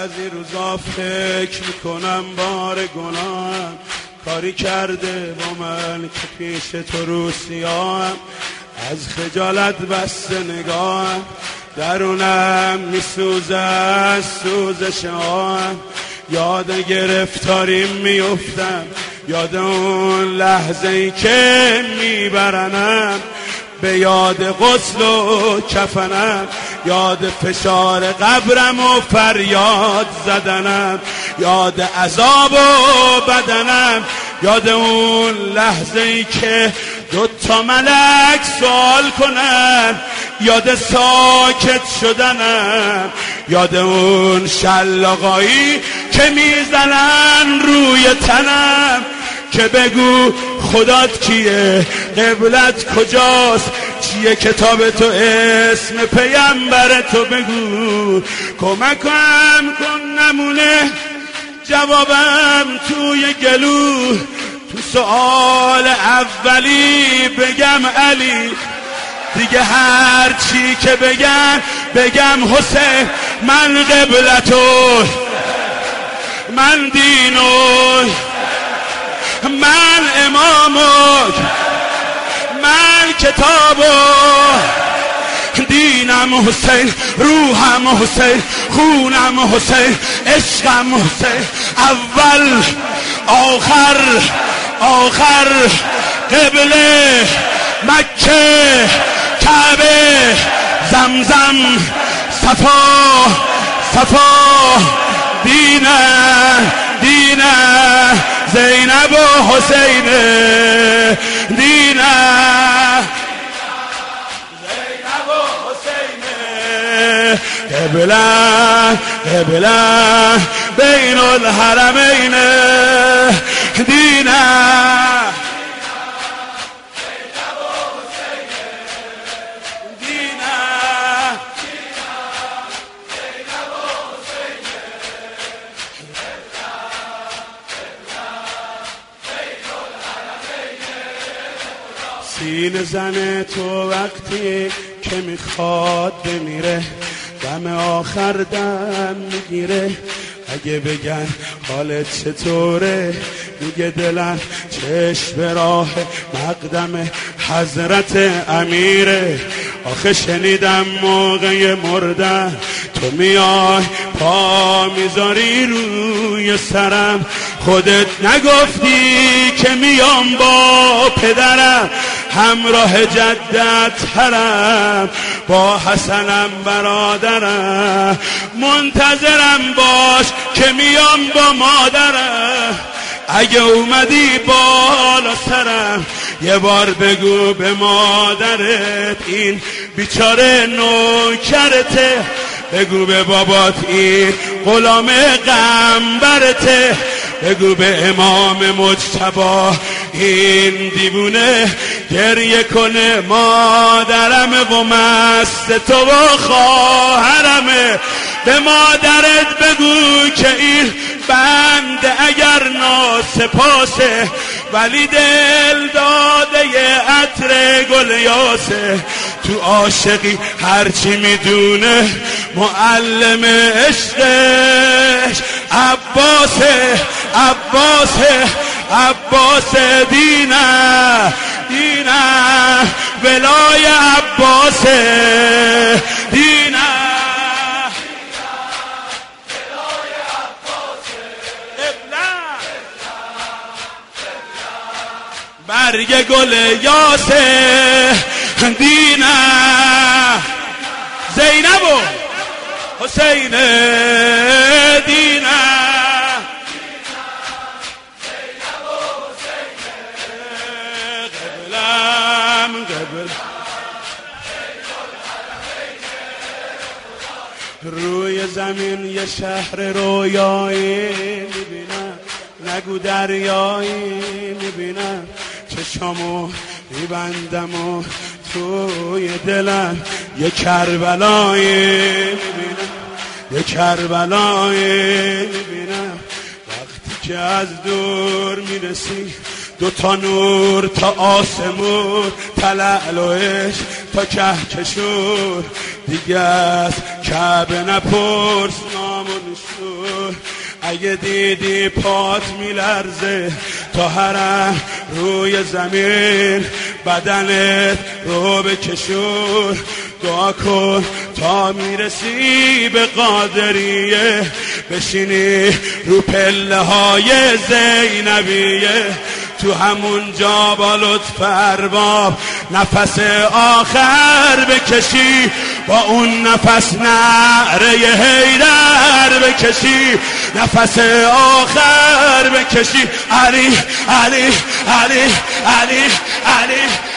بعضی روزا فکر میکنم بار گناهم کاری کرده با من که پیش تو روسیاهم، از خجالت بسته نگاهم درونم میسوزه از سوزشم، یاد گرفتاریم میفتم، یاد اون لحظه ای که میبرنم، به یاد غسل و کفنم، یاد فشار قبرم و فریاد زدنم، یاد عذاب و بدنم، یاد اون لحظه ای که 2 ملک سوال کنن، یاد ساکت شدنم، یاد اون شلاقایی که میزنن روی تنم، که بگو خدات کیه، قبلت کجاست، چیه کتاب تو، اسم پیامبر تو، بگو کمکم کن نمونه جوابم توی گلو، تو سؤال اولی بگم علی، دیگه هر چی که بگم حسین، من قبلتو، من دینو، من امامو، من کتابو، دینم حسین، روحم حسین، خونم حسین، عشقم حسین، اول آخر قبله مکه کعبه زمزم صفا دینه زینب و حسین، دینه زینب و حسین، قبله بین الحرمین، دینه سینه زن تو وقتی که میخواد بمیره، دم آخر دم میگیره، اگه بگن حالت چطوره، میگه دلم چشم به راه مقدم حضرت امیره، آخه شنیدم موقع مردن تو میای پا میذاری روی سرم، خودت نگفتی که میام با پدرم، همراه جدت حرم، با حسنم برادرم، منتظرم باش که میام با مادرم، اگه اومدی بالا سرم یه بار بگو به مادرت این بیچاره نوکرته، بگو به بابات این غلام قنبرته، بگو به امام مجتبی این دیوونه گریه کنه، مادرمه و مست تو و خواهرمه، به مادرت بگو که این بنده اگر ناسپاسه، ولی دل داده عطر گل یاسه، تو عاشقی هرچی میدونه معلم عشقش عباس دینه ولای عباس دینه، برگ گل یاسه دینه، زینب و حسین دینه، روی زمین یه شهر رویایی میبینم، نگو دریایی میبینم، چشامو میبندم و توی دلم یه کربلایی میبینم، یه کربلایی میبینم، وقتی که از دور میرسی 2 نور تا آسمون، تا لعل و عشق تا کهکشون، دیگه از کعبه نپرس نام و نشون. اگه دیدی پات میلرزه تا حرم روی زمین، بدنت رو بکشون. دعا کن تا میرسی به قادریه، بشینی رو پله های زینبیه. تو همون جا با لطف ارباب نفس آخر بکشی، با اون نفس نعره حیدر بکشی، نفس آخر بکشی. علی علی علی علی علی